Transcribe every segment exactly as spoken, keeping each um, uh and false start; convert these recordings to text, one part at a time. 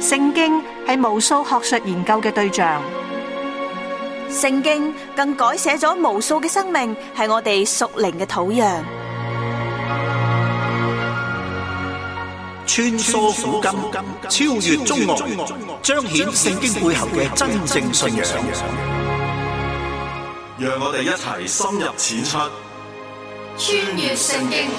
聖經係無數學術研究嘅對象， 聖經更改寫咗無數嘅生命，係我哋屬靈嘅土壤。 穿梭古今，超越中外，彰顯聖經背後嘅真正信仰。 讓我哋一齊深入淺出， 穿越聖經。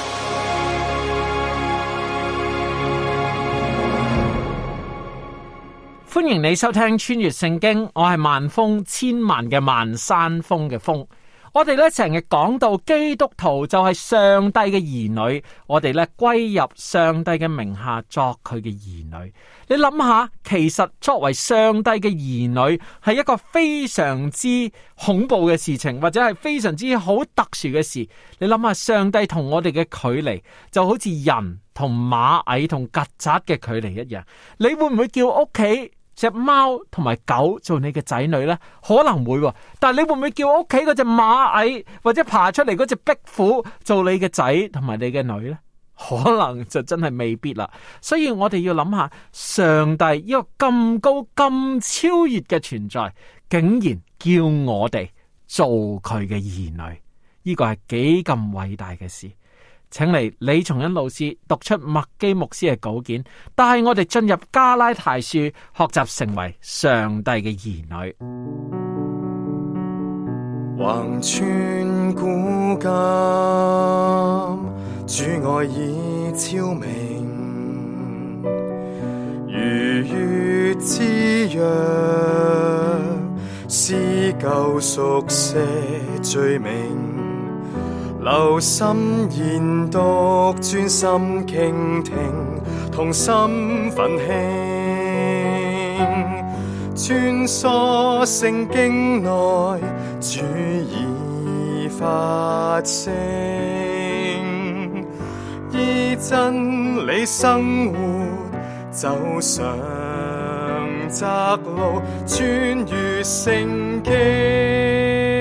歡迎你收聽穿越聖經，我係萬峰，千萬嘅萬，山峰嘅峰。我哋咧成日講到基督徒就係上帝嘅兒女，我哋咧歸入上帝嘅名下作佢嘅兒女。你諗下，其實作為上帝嘅兒女係一個非常之恐怖嘅事情，或者係非常之好特殊嘅事。你諗下，上帝同我哋嘅距離就好似人同螞蟻同曱甴嘅距離一樣。你會唔會叫屋企隻貓同埋狗做你嘅仔女呢？可能會，但係你會唔會叫屋企嗰隻螞蟻或者爬出嚟嗰隻壁虎做你嘅仔同埋你嘅女呢？可能就真係未必啦。所以我哋要諗下，上帝呢個咁高咁超越嘅存在，竟然叫我哋做佢嘅兒女，呢個係幾咁偉大嘅事。請嚟李松恩老師讀出麥基牧師嘅稿件，帶我哋進入加拉太書，學習成為上帝嘅兒女。 橫穿古今，主愛已昭明，如月之約，撕舊熟寫罪名。留心研讀，專心傾聽，同心奮興，穿梭聖經內，主已發聲，依真理生活，走上窄路，穿越聖經。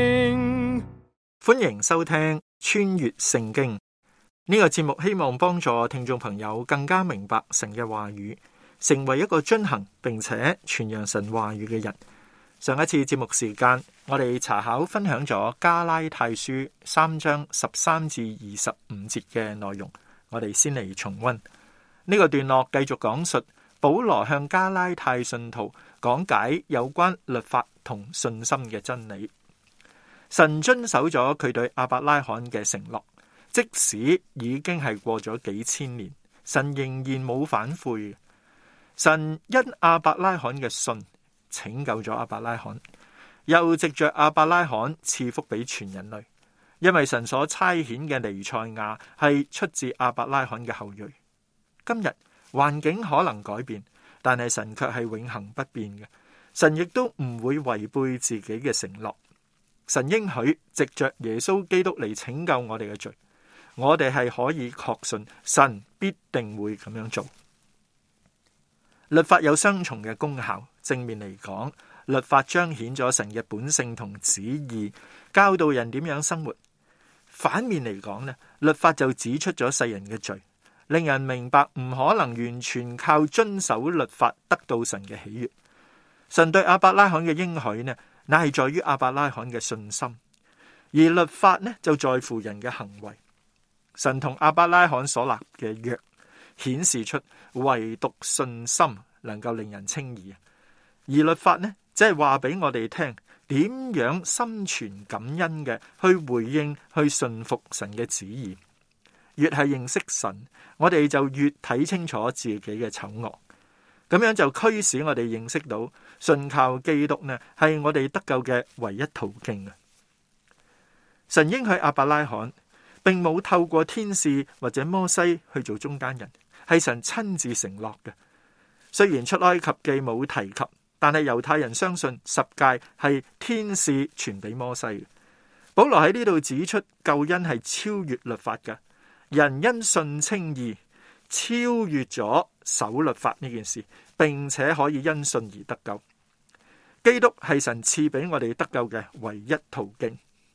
歡迎收聽穿越聖經呢個節目，希望幫助聽眾朋友更加明白神嘅話語，成為一個遵行並且傳揚神話語嘅人。上一次節目時間，我哋查考分享咗加拉太書三章十三至二十五節嘅內容，我哋先嚟重溫呢個段落，繼續講述保羅向加拉太信徒講解有關律法同信心嘅真理。神遵守咗佢對亞伯拉罕嘅承諾，即使已經係過咗幾千年，神仍然冇反悔。神因亞伯拉罕嘅信拯救咗亞伯拉罕，又藉着亞伯拉罕賜福俾全人類，因為神所差遣嘅彌賽亞係出自亞伯拉罕嘅後裔。今日環境可能改變，但係神卻係永恆不變嘅。神亦都唔會違背自己嘅承諾。神應許藉着耶穌基督嚟拯救我哋嘅罪，我哋係可以確信神必定會咁樣做。律法有雙重嘅功效，正面嚟講，律法彰顯咗神嘅本性同旨意，教導人點樣生活；反面嚟講呢，律法就指出咗世人嘅罪，令人明白唔可能完全靠遵守律法得到神嘅喜悅。神對亞伯拉罕嘅應許呢，乃係在於亞伯拉罕嘅信心，而律法呢就在乎人嘅行為。神同亞伯拉罕所立嘅約，顯示出唯獨信心能夠令人稱義，而律法呢，即係話俾我哋聽點樣心存感恩嘅去回應、去信服神嘅旨意。越係認識神，我哋就越睇清楚自己嘅醜惡。咁樣就驅使我哋認識到信靠基督呢，係我哋得救嘅唯一途徑啊！神應許亞伯拉罕，並冇透過天使或者摩西去做中間人，係神親自承諾嘅。雖然出埃及記冇提及，但係猶太人相信十誡係天使傳俾摩西嘅。保羅喺呢度指出，救恩係超越律法嘅，人因信稱義，超越咗守律法呢件事，並且可以因信而得救。基督係神賜俾我哋得救嘅唯一途徑。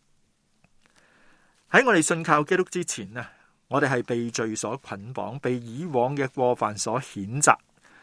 喺我哋信靠基督之前啊，我哋係被罪所捆綁，被以往嘅過犯所譴責，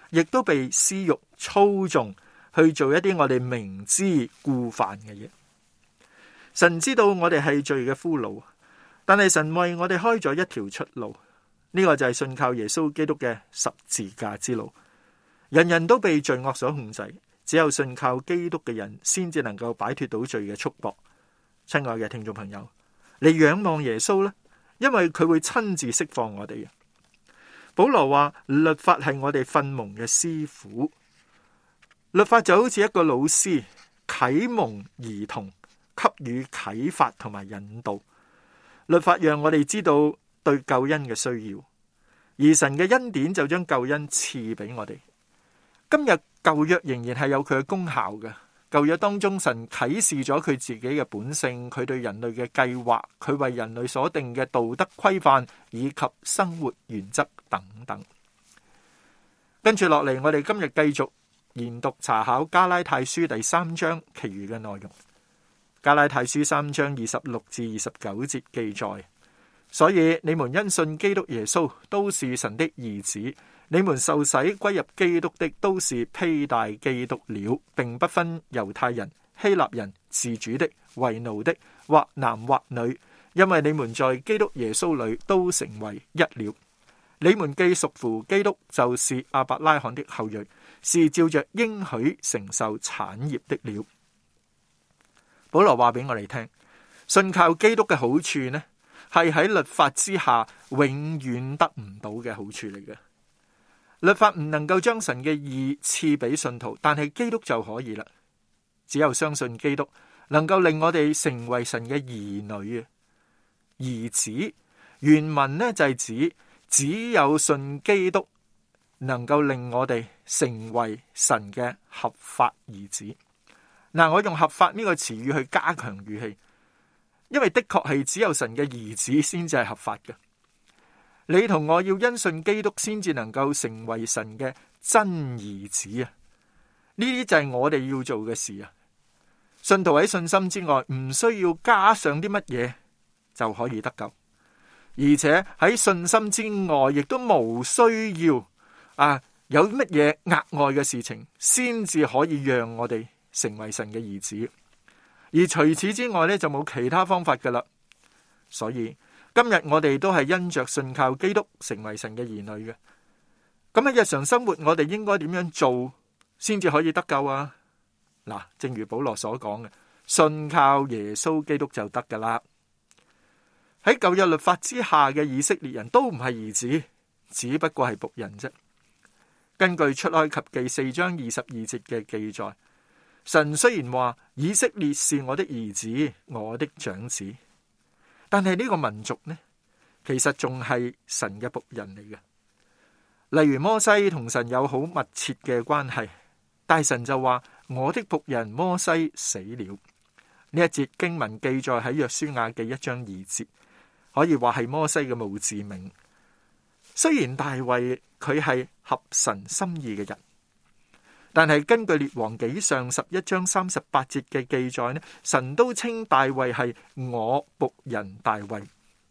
亦都被私欲操縱去做一啲我哋明知故犯嘅嘢。神知道我哋係罪嘅俘虜，但係神為我哋開咗一條出路，呢個就係信靠耶穌基督嘅十字架之路。人人都被罪惡所控制，只有信靠基督嘅人先至能夠擺脫到罪嘅束縛。親愛嘅聽眾朋友，你仰望耶穌啦，因為佢會親自釋放我哋。保羅話律法係我哋訓蒙嘅師傅，律法就好似一個老師啟蒙兒童，給予啟發同埋引導。律法讓我哋知道對救恩嘅需要，而神嘅恩典就將救恩賜俾我哋。今日舊約仍然係有佢嘅功效嘅。舊約當中，神啟示咗佢自己嘅本性，佢對人類嘅計劃，佢為人類所定嘅道德規範以及生活原則等等。跟住落嚟，我哋今日繼續研讀查考加拉太書第三章其餘嘅內容。加拉太書三章二十六至二十九節記載：所以你們因信基督耶穌，都是神的兒子。你們受洗歸入基督的，都是披戴基督了，並不分猶太人、希臘人、自主的、為奴的，或男或女，因為你們在基督耶穌裏都成為一了。你們既屬乎基督，就是亞伯拉罕的後裔，是照着應許承受產業的了。保羅話俾我哋聽，信靠基督嘅好處呢，係喺律法之下永遠得唔到嘅好處嚟嘅。律法唔能夠將神嘅義賜俾信徒，但係基督就可以啦。只有相信基督，能夠令我哋成為神嘅兒女。兒子原文呢就係指只有信基督，能夠令我哋成為神嘅合法兒子。嗱，我用合法呢個詞語去加強語氣，因為的確係只有神嘅兒子先至係合法嘅。你同我要因信基督先至能夠成為神嘅真兒子啊！呢啲就係我哋要做嘅事啊！信徒喺信心之外，唔需要加上啲乜嘢就可以得救，而且喺信心之外，亦都冇需要啊有乜嘢額外嘅事情，先至可以讓我哋成為神嘅兒子。而除此之外呢，就冇其他方法噶啦。所以今日我哋都係因着信靠基督成為神嘅兒女嘅。咁喺日常生活，我哋應該點樣做先至可以得救啊？嗱，正如保羅所講嘅，信靠耶穌基督就得噶啦。喺舊約律法之下嘅以色列人都唔係兒子，只不過係僕人啫。根據出埃及記四章二十二節嘅記載，神雖然話以色列是我的兒子，我的長子，但係呢個民族呢，其實仲係神嘅僕人嚟嘅。例如摩西同神有好密切嘅關係，但神就話我的僕人摩西死了。呢一節經文記載喺約書亞記一章二節，可以話係摩西嘅墓誌銘。雖然大衛佢係合神心意嘅人，但係根據列王紀上十一章三十八節嘅記載呢，神都稱大衛係我僕人大衛。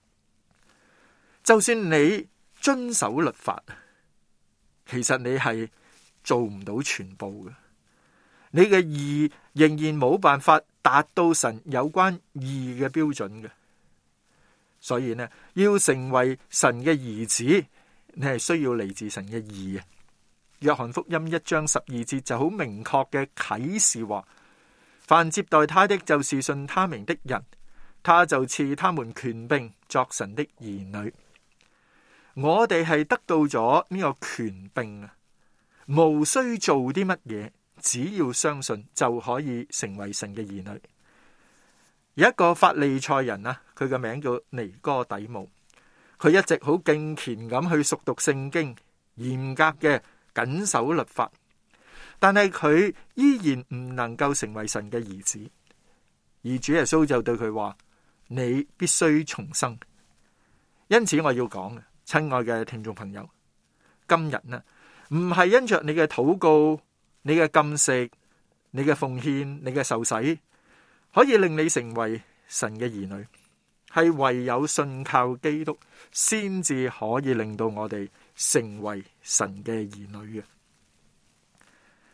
就算你遵守律法，其實你係做唔到全部嘅，你嘅義仍然冇辦法達到神有關義嘅標準嘅。所以呢，要成為神嘅兒子，你係需要嚟自神嘅義啊。約翰福音一章十二節就好明確嘅啟示話，凡接待他的，就是信他名的人，他就賜他們權柄作神的兒女。我哋係得到咗呢個權柄啊，無需做啲乜嘢，只要相信就可以成為神嘅兒女。有一個法利賽人啊，佢嘅名叫尼哥底母，佢一直好敬虔咁去熟讀聖經，嚴格嘅謹守律法，但係佢依然唔能夠成為神嘅兒子。而主耶穌就對佢話：你必須重生。因此我要講，親愛嘅聽眾朋友，今日呢唔係因着你嘅禱告、你嘅禁食、你嘅奉獻、你嘅受洗，可以令你成為神嘅兒女，係唯有信靠基督，先至可以令到我哋成為神嘅兒女嘅。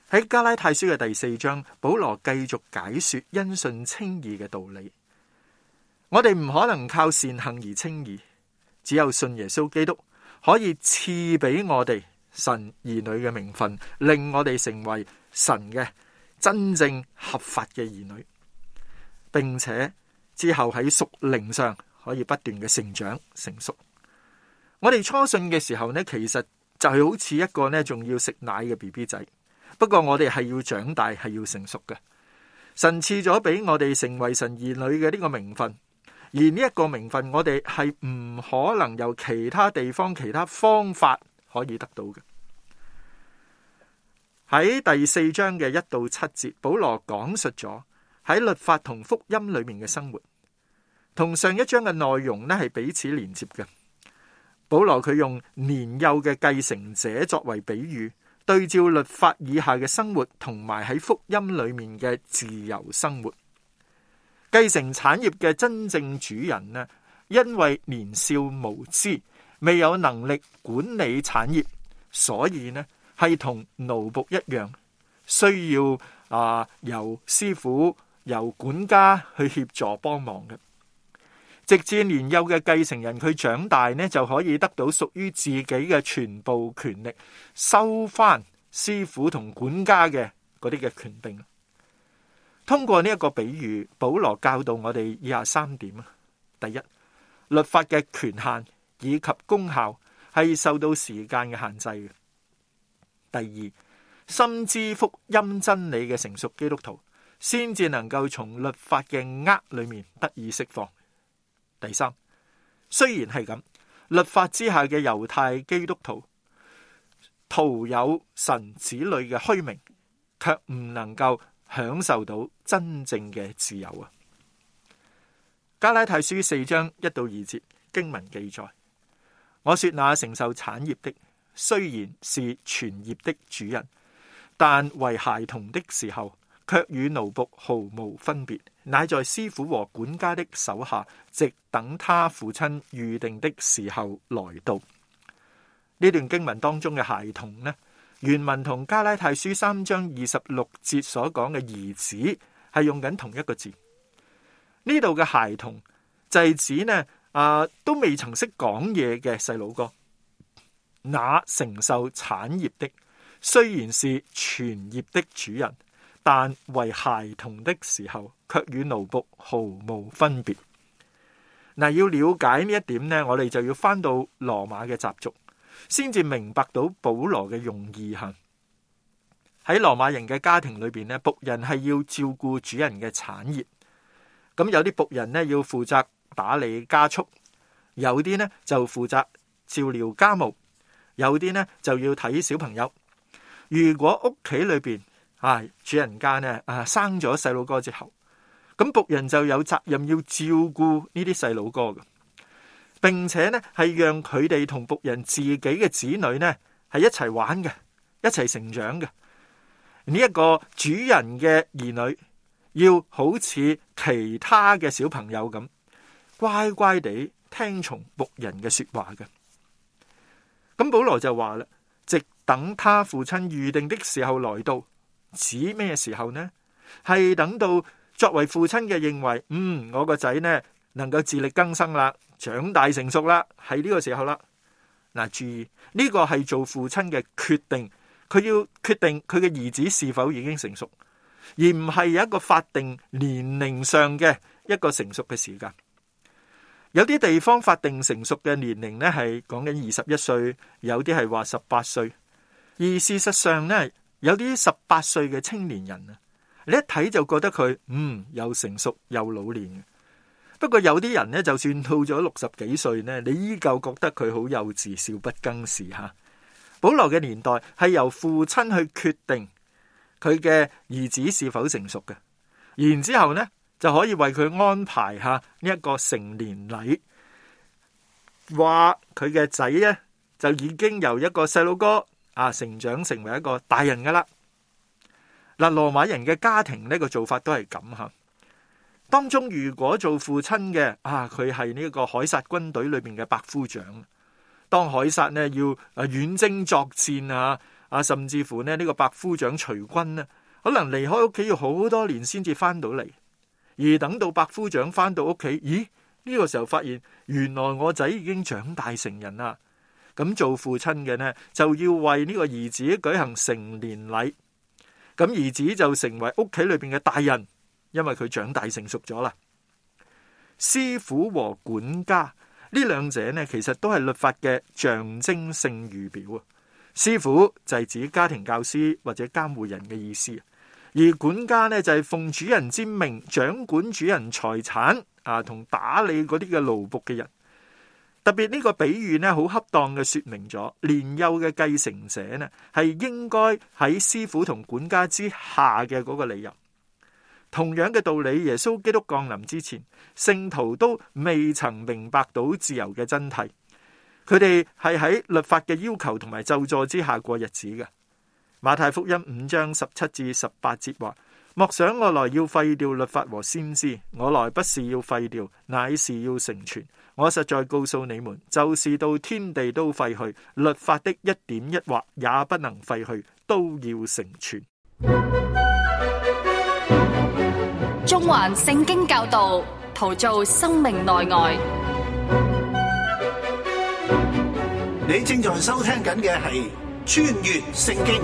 喺加拉太書嘅第四章，保羅繼續解說因信稱義嘅道理。我哋唔可能靠善行而稱義，只有信耶穌基督可以賜俾我哋神兒女嘅名分，令我哋成為神嘅真正合法嘅兒女，並且之後喺屬靈上可以不斷嘅成長成熟。我哋初信嘅時候呢，其實就係好似一個呢仲要食奶嘅 B B 仔，不過我哋係要長大，係要成熟嘅。神賜咗俾我哋成為神兒女嘅呢個名分。而呢一個名分，我哋係唔可能由其他地方、其他方法可以得到嘅。喺第四章嘅一到七節，保羅講述咗喺律法同福音裏面嘅生活，同上一章嘅內容呢係彼此連接嘅。保羅佢用年幼嘅繼承者作為比喻，對照律法以下嘅生活，同埋喺福音裏面嘅自由生活。繼承產業嘅真正主人呢，因為年少無知，未有能力管理產業，所以呢係同奴僕一樣，需要啊、呃、由師傅、由管家去協助幫忙嘅。直至年幼嘅繼承人佢長大呢，就可以得到屬於自己嘅全部權力，收翻師傅同管家嘅嗰啲嘅權柄。通過呢一個比喻，保羅教導我哋以下三點啊。第一，律法嘅權限以及功效係受到時間嘅限制嘅。第二，深知福音真理嘅成熟基督徒，先至能夠從律法嘅軛裏面得以釋放。第三，雖然係咁，律法之下嘅猶太基督徒徒有神子女嘅虛名，卻唔能夠享受到真正嘅自由啊！加拉太書四章一到二節經文記載：我說那承受產業的，雖然是全業的主人，但為孩童的時候，卻與奴僕毫無分別，乃在師傅和管家的手下，直等他父親預定的時候來到。呢段經文當中嘅孩童呢，原文同加拉太書三章二十六節所講嘅兒子係用緊同一個字。呢度嘅孩童就係指呢啊都未曾識講嘢嘅細佬哥。那承受產業的，雖然是全業的主人，但為孩童的時候，卻與奴僕毫無分別。嗱，要了解呢一點呢，我哋就要翻到羅馬嘅習俗，先至明白到保羅嘅用意吓。喺羅馬人嘅家庭裏邊呢，僕人係要照顧主人嘅產業。咁有啲僕人呢要負責打理家畜，有啲呢就負責照料家務，有啲呢就要睇小朋友。如果屋企裏邊啊主人家呢啊生咗細路哥之後，咁僕人就有責任要照顧呢啲細路哥嘅，並且呢係讓佢哋同僕人自己嘅子女呢係一齊玩嘅，一齊成長嘅。呢一個主人嘅兒女要好似其他嘅小朋友咁，乖乖地聽從僕人嘅說話嘅。咁保羅就話啦，直等他父親預定的時候來到，指咩時候呢？係等到作為父親嘅認為，嗯，我個仔呢能夠自力更生啦，長大成熟啦，係呢個時候啦。嗱，注意呢個係做父親嘅決定，佢要決定佢嘅兒子是否已經成熟，而唔係有一個法定年齡上嘅一個成熟嘅時間。有啲地方法定成熟嘅年齡呢係講緊二十一歲，有啲係話十八歲。而事實上呢，有啲十八歲嘅青年人啊，你一睇就覺得佢嗯又成熟又老練。不過有啲人呢，就算到咗六十幾歲呢，你依舊覺得佢好幼稚，少不更事吓。保羅嘅年代係由父親去決定佢嘅兒子是否成熟嘅，然之後呢就可以為佢安排下呢一個成年禮，話佢嘅仔呢就已經由一個細路哥啊成長成為一個大人噶啦。嗱，羅馬人嘅家庭呢個做法都係咁吓。當中如果做父親嘅啊，佢係呢個凱撒軍隊裏邊嘅百夫長，當凱撒呢要啊遠征作戰啊啊，甚至乎呢呢個百夫長徐軍呢，可能離開屋企要好多年先至翻到嚟，而等到百夫長翻到屋企，咦？呢個時候發現原來我仔已經長大成人啦。咁做父親嘅呢，就要為呢個兒子舉行成年禮。咁兒子就成為屋企裏邊嘅大人，因為佢長大成熟咗啦。師傅和管家呢兩者呢，其實都係律法嘅象徵性預表啊。師傅就係指家庭教師或者監護人嘅意思，而管家呢就係奉主人之命掌管主人財產啊，同打理嗰啲嘅奴僕嘅人。特別呢個比喻呢，好恰當嘅說明咗年幼嘅繼承者呢，係應該喺師傅同管家之下嘅嗰個理由。同樣嘅道理，耶穌基督降臨之前，聖徒都未曾明白到自由嘅真諦，佢哋係喺律法嘅要求同埋咒詛之下過日子嘅。馬太福音五章十七至十八節話：莫想我來要廢掉律法和先知，我來不是要廢掉，乃是要成全。我實在告訴你們，就是到天地都廢去，律法的一點一畫也不能廢去，都要成全。 中環聖經教導，陶造生命內外。 你正在收聽緊嘅係穿越聖經。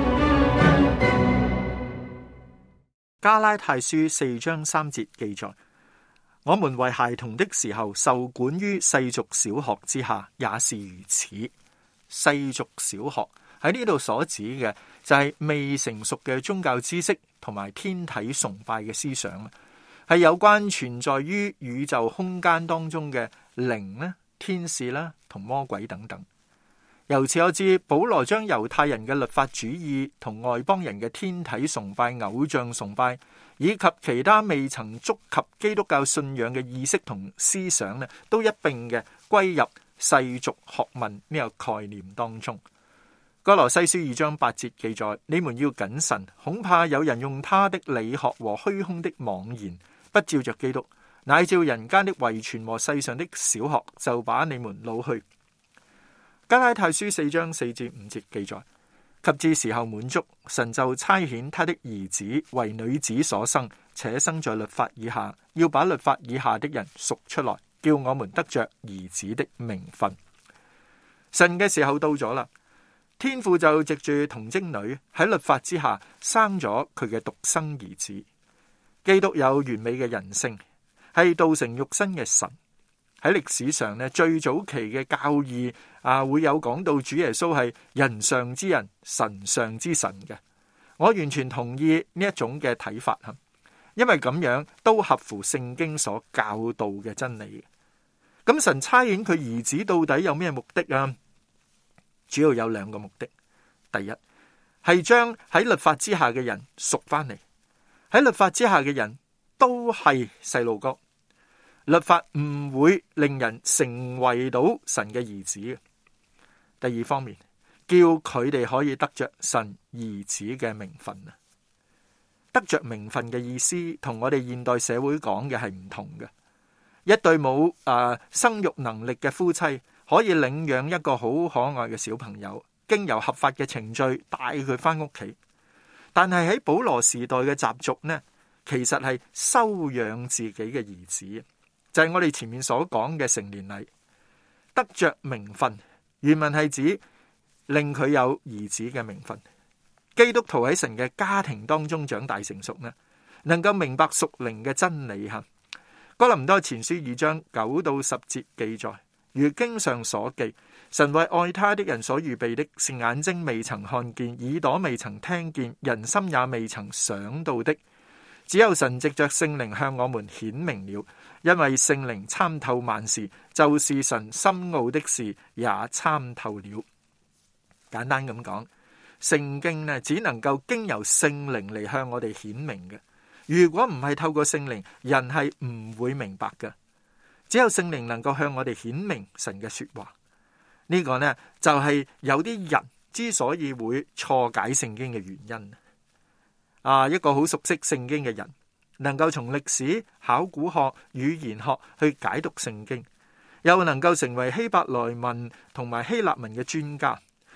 加拉太書四章三節記載：我們為孩童的時候，受管於世俗小學之下，也是如此。世俗小學喺呢度所指嘅就係未成熟嘅宗教知識同埋天體崇拜嘅思想，係有關存在於宇宙空間當中嘅靈啦、天使啦同魔鬼等等。由此可知，保羅將猶太人嘅律法主義同外邦人嘅天體崇拜、偶像崇拜，以及其他未曾觸及基督教信仰嘅意識同思想呢，都一併嘅歸入世俗學問呢個概念當中。歌羅西書二章八節記載：你們要謹慎，恐怕有人用他的理學和虛空的妄言，不照着基督，乃照人間的遺傳和世上的小學，就把你們擄去。加拉太書四章四至五節記載：及至時候滿足，神就差遣他的兒子為女子所生，且生在律法以下，要把律法以下的人贖出來，叫我們得着兒子的名分。神嘅時候到咗啦，天父就藉住童貞女喺律法之下生咗佢嘅獨生兒子。基督有完美嘅人性，係道成肉身嘅神。喺歷史上呢，最早期嘅教義啊，會有講到主耶穌係人上之人、神上之神嘅。我完全同意呢一種嘅睇法吓，因為咁樣都合乎聖經所教導嘅真理。咁神差遣佢兒子到底有咩目的啊？主要有兩個目的。第一係將喺律法之下嘅人贖翻嚟，喺律法之下嘅人都係細路哥。律法唔會令人成為到神嘅兒子嘅。第二方面，叫佢哋可以得着神兒子嘅名分啊！得着名分嘅意思同我哋現代社會講嘅係唔同嘅。一對冇誒生育能力嘅夫妻可以領養一個好可愛嘅小朋友，經由合法嘅程序帶佢翻屋企。但係喺保羅時代嘅習俗呢，其實係收養自己嘅兒子。就係我哋前面所講嘅成年禮。得着名分，原文係指令佢有兒子嘅名分。基督徒喺神嘅家庭當中長大成熟呢，能夠明白屬靈嘅真理吓。哥林多前書二章九到十節記載，如經上所記，神為愛他的人所預備的，是眼睛未曾看見，耳朵未曾聽見，人心也未曾想到的。只有神藉着聖靈向我們顯明了，因為聖靈參透萬事，就是神深奧的事也參透了。簡單咁講，聖經呢只能夠經由聖靈嚟向我哋顯明嘅。如果唔係透過聖靈，人係唔會明白嘅。只有聖靈能夠向我哋顯明神嘅說話。呢個呢就係有啲人之所以會錯解聖經嘅原因。啊，一個好熟悉聖經嘅人，能夠從歷史、考古學、語言學去解讀聖經，又能夠成為希伯來文同埋希臘文嘅專家，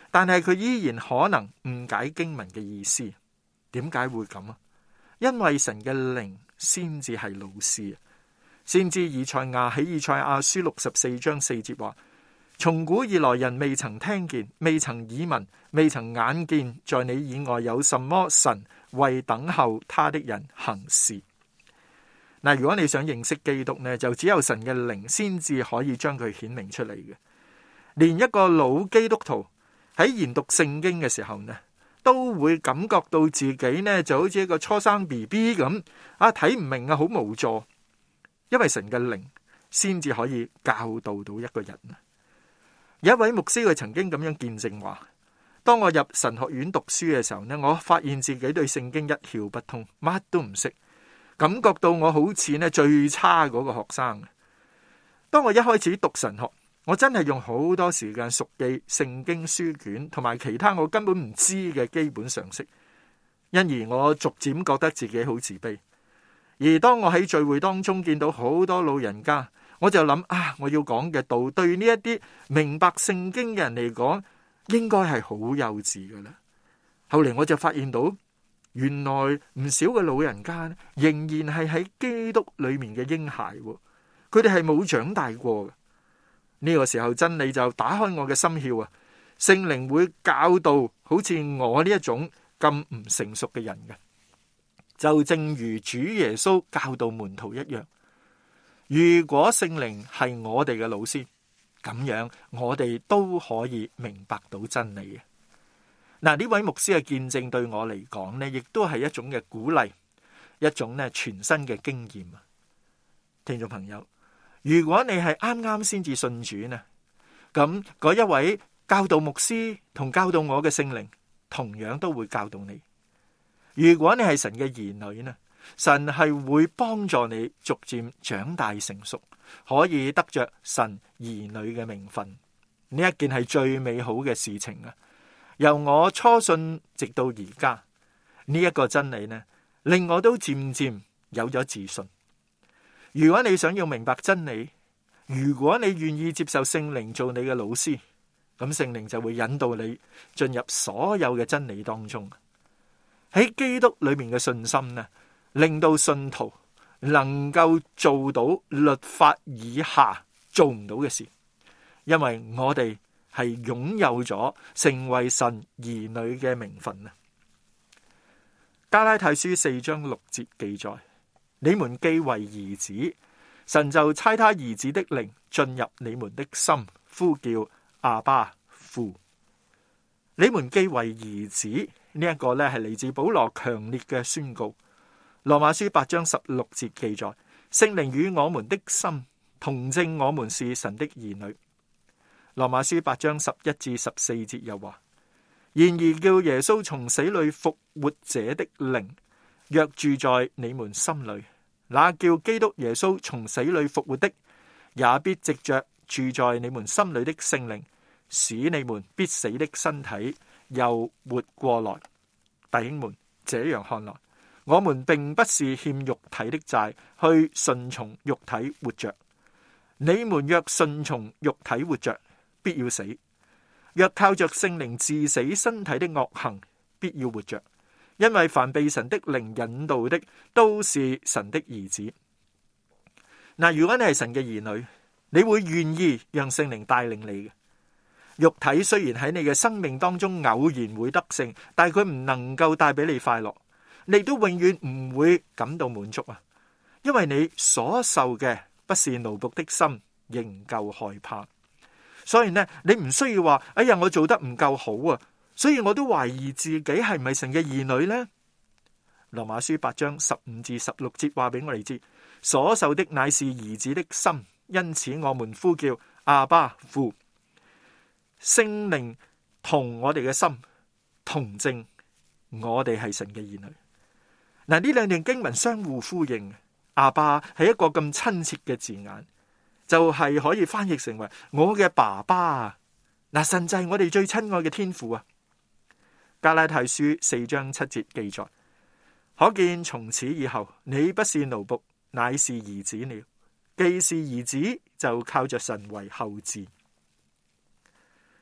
但係佢依然可能誤解經文嘅意思。點解會咁啊？因為神嘅靈先至係老師。先知以賽亞喺以賽亞書六十四章四節話：從古以來人未曾聽見，未曾耳聞，未曾眼見，在你以外有什麼神為等候他的人行事。嗱，如果你想認識基督呢，就只有神嘅靈先至可以將佢顯明出嚟嘅。連一個老基督徒喺研讀聖經嘅時候呢，都會感覺到自己呢就好似一個初生 B B 咁，啊睇唔明啊，好無助。因為神嘅靈先至可以教導到一個人。有一位牧師佢曾經咁樣見證話：當我入神學院讀書嘅時候呢，我發現自己對聖經一竅不通，乜都唔識，感覺到我好似呢最差嗰個學生。當我一開始讀神學，我真係用好多時間熟記聖經書卷同埋其他我根本唔知嘅基本常識，因而我逐漸覺得自己好自卑。而當我喺聚會當中見到好多老人家，我就諗啊，我要講嘅道對呢一啲明白聖經嘅人嚟講，應該係好幼稚噶啦。後嚟我就發現到，原來唔少嘅老人家仍然係喺基督裏面嘅嬰孩，佢哋係冇長大過嘅。呢個時候真理就打開我嘅心竅啊！聖靈會教導好似我呢一種咁唔成熟嘅人嘅。就正如主耶穌教導門徒一樣，如果聖靈係我哋嘅老師，咁樣我哋都可以明白到真理嘅。嗱，呢位牧師嘅見證對我嚟講呢，亦都係一種嘅鼓勵，一種呢全新嘅經驗啊！聽眾朋友，如果你係啱啱先至信主呢，咁嗰一位教導牧師同教導我嘅聖靈，同樣都會教導你。如果你係神嘅兒女呢，神係會幫助你逐漸長大成熟，可以得着神兒女嘅名分。呢一件係最美好嘅事情啊！由我初信直到而家，呢一個真理呢，令我都漸漸有咗自信。如果你想要明白真理，如果你願意接受聖靈做你嘅老師，咁聖靈就會引導你進入所有嘅真理當中。喺基督裏面嘅信心呢，令到信徒能夠做到律法以下做唔到嘅事，因為我哋係擁有咗成為神兒女嘅名分啊！加拉太書四章六節記載：你們既為兒子，神就差他兒子的靈進入你們的心，呼叫阿爸父。你們既為兒子，呢、這、一個咧係嚟自保羅強烈嘅宣告。羅馬書八章十六節記載：聖靈與我們的心同證，我們是神的兒女。羅馬書八章十一至十四節又話：然而叫耶穌從死裏復活者的靈，若住在你們心裏，那叫基督耶穌從死裏復活的，也必藉着住在你們心裏的聖靈，使你們必死的身體又活過來。弟兄們，這樣看來，我們並不是欠肉體的債，去順從肉體活着。你們若順從肉體活着，必要死；若靠着聖靈治死身體的惡行，必要活着。因為凡被神的靈引導的，都是神的兒子。嗱，如果你係神嘅兒女，你會願意讓聖靈帶領你嘅。肉體雖然喺你嘅生命當中偶然會得勝，但係佢唔能夠帶俾你快樂，你都永遠唔會感到滿足啊！因為你所受嘅不是奴僕的心，仍舊害怕。所以呢，你唔需要話：哎呀，我做得唔夠好啊，所以我都懷疑自己係咪神嘅兒女呢？羅馬書八章十五至十六節話俾我哋知，所受的乃是兒子的心，因此我們呼叫阿爸父。聖靈同我哋嘅心同證，我哋係神嘅兒女。嗱，呢兩段經文相互呼應。阿爸係一個咁親切嘅字眼，就係、是、可以翻譯成為我嘅爸爸啊！嗱，神就係我哋最親愛嘅天父啊！加拉太書四章七節記載，可見從此以後，你不是奴僕，乃是兒子了。既是兒子，就靠着神為後嗣。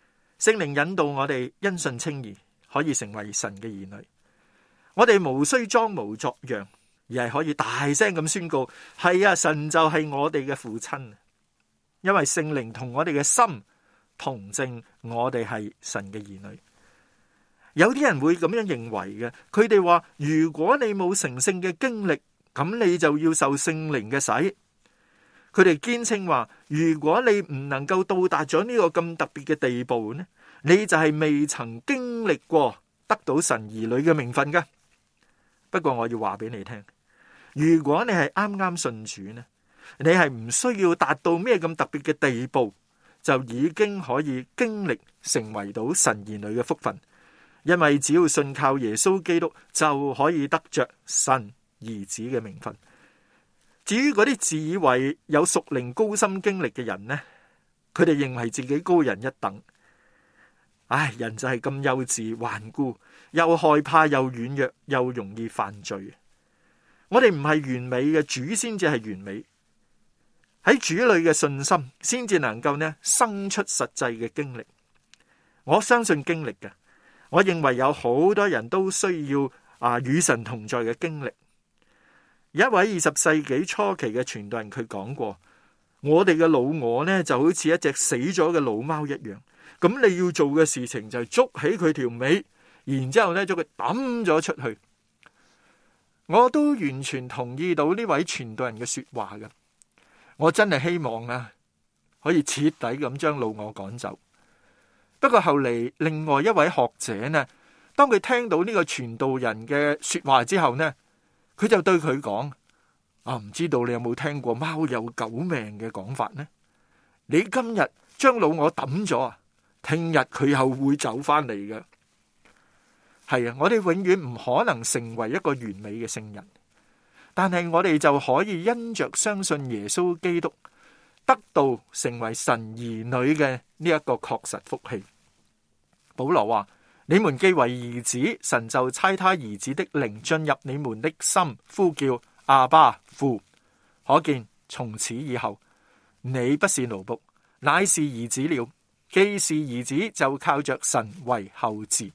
聖靈引導我哋因信稱義，可以成為神嘅兒女。我哋無需裝模作樣，而係可以大聲咁宣告：係啊，神就係我哋嘅父親。因為聖靈同我哋嘅心同證，我哋係神嘅兒女。有啲人會咁樣認為嘅，佢哋話：如果你冇成聖嘅經歷，咁你就要受聖靈嘅洗。佢哋堅稱話：如果你唔能夠到達咗呢個咁特別嘅地步呢，你就係未曾經歷過得到神兒女嘅名分㗎。不過我要話俾你聽，如果你係啱啱信主呢，你係唔需要達到咩咁特別嘅地步，就已經可以經歷成為到神兒女嘅福分。因為只要信靠耶穌基督，就可以得着神兒子嘅名分。至於嗰啲自以為有屬靈高深經歷嘅人呢，佢哋認為自己高人一等。唉，人就係咁幼稚頑固，又害怕又軟弱，又容易犯罪。我哋唔係完美嘅，主先至係完美。喺主裏嘅信心，先至能夠呢生出實際嘅經歷。我相信經歷嘅。我認為有好多人都需要啊與神同在嘅經歷。有一位二十世紀初期嘅傳道人，佢講過：我哋嘅老我呢就好似一隻死咗嘅老貓一樣。咁你要做嘅事情就係捉起佢條尾，然之後呢將佢抌咗出去。我都完全同意到呢位傳道人嘅說話嘅。我真係希望啊，可以徹底咁將老我趕走。不過後嚟，另外一位學者呢，當佢聽到呢個傳道人嘅說話之後呢，佢就對佢講：啊，唔知道你有冇聽過貓有狗命嘅講法呢？你今日將老我抌咗啊，聽日佢又會走翻嚟嘅。係啊，我哋永遠唔可能成為一個完美嘅聖人，但係我哋就可以因着相信耶穌基督，得到成為神兒女嘅呢一個確實福氣。保羅話：你們既為兒子，神就差他兒子的靈進入你們的心，呼叫阿爸父。可見從此以後，你不是奴僕，乃是兒子了。既是兒子，就靠着神為後嗣。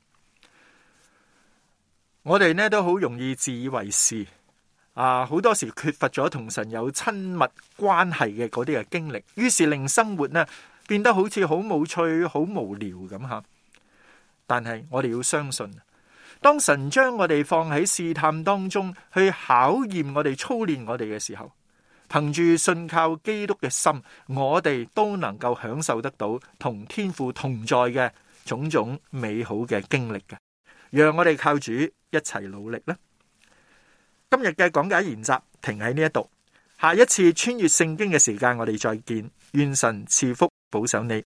我哋呢都好容易自以為是啊，好多時缺乏咗同神有親密關係嘅嗰啲嘅經歷，於是令生活呢變得好似好無趣、好無聊咁吓。但係我哋要相信，當神將我哋放喺試探當中去考驗我哋、操練我哋嘅時候，憑住信靠基督嘅心，我哋都能夠享受得到同天父同在嘅種種美好嘅經歷嘅。讓我哋靠主一齊努力啦！今日嘅講解研習停喺呢一度，下一次穿越聖經嘅時間我哋再見。願神賜福保守你。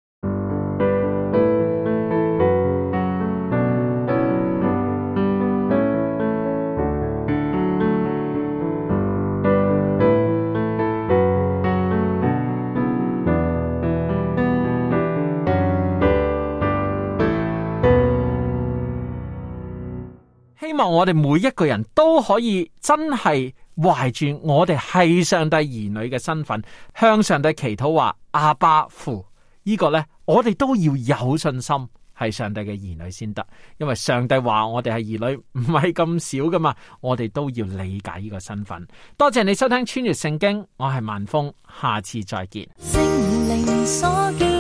希望我哋每一個人都可以真係懷住我哋係上帝兒女嘅身份，向上帝祈禱話阿爸父。呢個呢，我哋都要有信心係上帝嘅兒女先得，因為上帝話我哋係兒女唔係咁少噶嘛，我哋都要理解呢個身份。多謝你收聽穿越聖經，我係萬峰，下次再見。聖靈所